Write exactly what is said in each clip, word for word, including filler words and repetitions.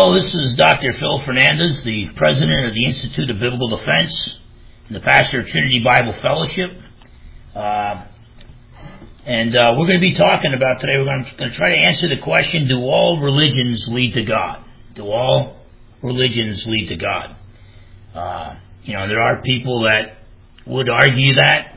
Hello, this is Doctor Phil Fernandez, the president of the Institute of Biblical Defense and the pastor of Trinity Bible Fellowship. Uh, and uh, we're going to be talking about today, we're going to, going to try to answer the question, do all religions lead to God? Do all religions lead to God? Uh, you know, there are people that would argue that.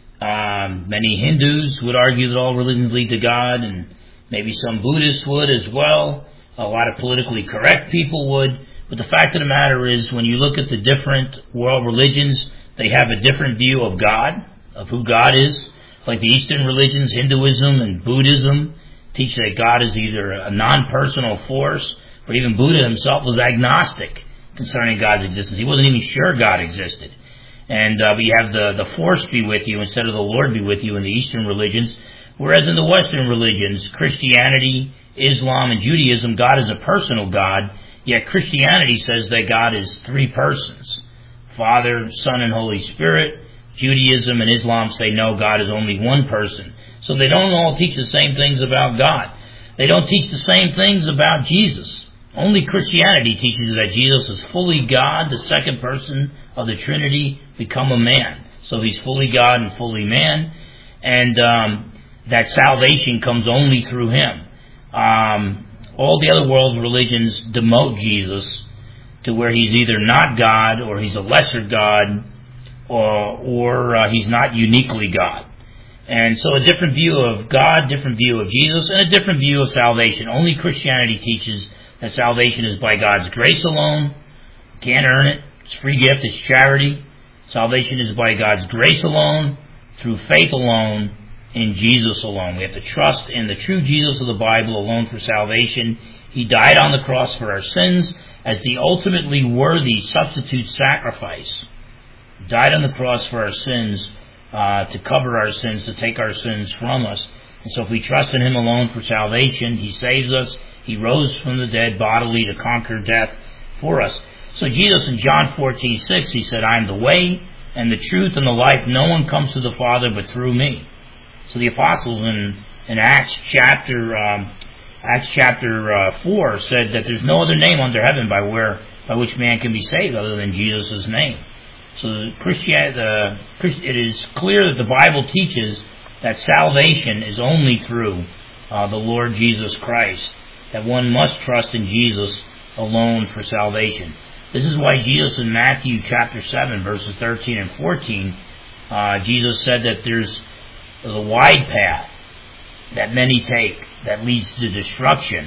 Um, many Hindus would argue that all religions lead to God, and maybe some Buddhists would as well. A lot of politically correct people would. But the fact of the matter is, when you look at the different world religions, they have a different view of God, of who God is. Like the Eastern religions, Hinduism and Buddhism, teach that God is either a non-personal force, or even Buddha himself was agnostic concerning God's existence. He wasn't even sure God existed. And uh, we have the, the force be with you instead of the Lord be with you in the Eastern religions. Whereas in the Western religions, Christianity, Islam, and Judaism, God is a personal God, yet Christianity says that God is three persons, Father, Son, and Holy Spirit. Judaism and Islam say no, God is only one person. So they don't all teach the same things about God. They don't teach the same things about Jesus. Only Christianity teaches that Jesus is fully God, the second person of the Trinity, become a man. So he's fully God and fully man, and um, that salvation comes only through him. Um, all the other world's religions demote Jesus to where he's either not God, or he's a lesser God, or, or uh, he's not uniquely God. And so a different view of God, different view of Jesus, and a different view of salvation. Only Christianity teaches that salvation is by God's grace alone. Can't earn it. It's a free gift. It's charity. Salvation is by God's grace alone, through faith alone, in Jesus alone. We have to trust in the true Jesus of the Bible alone for salvation. He died on the cross for our sins as the ultimately worthy substitute sacrifice. He died on the cross for our sins, uh, to cover our sins, to take our sins from us. And so if we trust in him alone for salvation, he saves us. He rose from the dead bodily to conquer death for us. So Jesus in John fourteen six, he said, I am the way and the truth and the life. No one comes to the Father but through me. So the apostles in, in Acts chapter um, Acts chapter uh, four said that there's no other name under heaven by where by which man can be saved other than Jesus' name. So Christianity, uh, it is clear that the Bible teaches that salvation is only through uh, the Lord Jesus Christ, that one must trust in Jesus alone for salvation. This is why Jesus in Matthew chapter seven, verses thirteen and fourteen, uh, Jesus said that there's the wide path that many take that leads to destruction,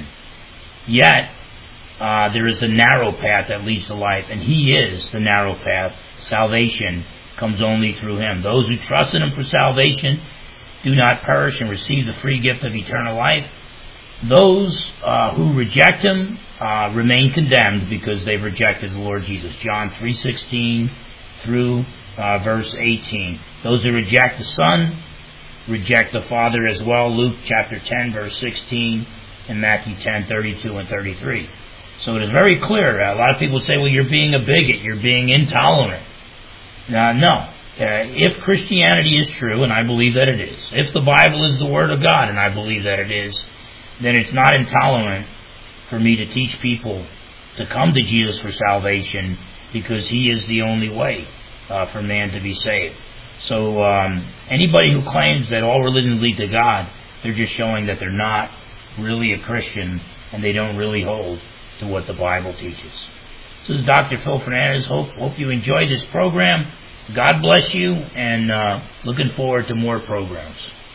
yet uh, there is the narrow path that leads to life, and he is the narrow path. Salvation comes only through him. Those who trust in him for salvation do not perish and receive the free gift of eternal life. Those uh, who reject him uh, remain condemned because they've rejected the Lord Jesus. John three sixteen through uh, verse eighteen. Those who reject the Son reject the Father as well. Luke chapter ten, verse sixteen, and Matthew ten, thirty-two and thirty-three. So it is very clear. A lot of people say, well, you're being a bigot, you're being intolerant. Uh, no. Uh, if Christianity is true, and I believe that it is, if the Bible is the Word of God, and I believe that it is, then it's not intolerant for me to teach people to come to Jesus for salvation, because he is the only way uh, for man to be saved. So um, anybody who claims that all religions lead to God, they're just showing that they're not really a Christian, and they don't really hold to what the Bible teaches. This is Doctor Phil Fernandez. Hope, hope you enjoyed this program. God bless you, and uh, looking forward to more programs.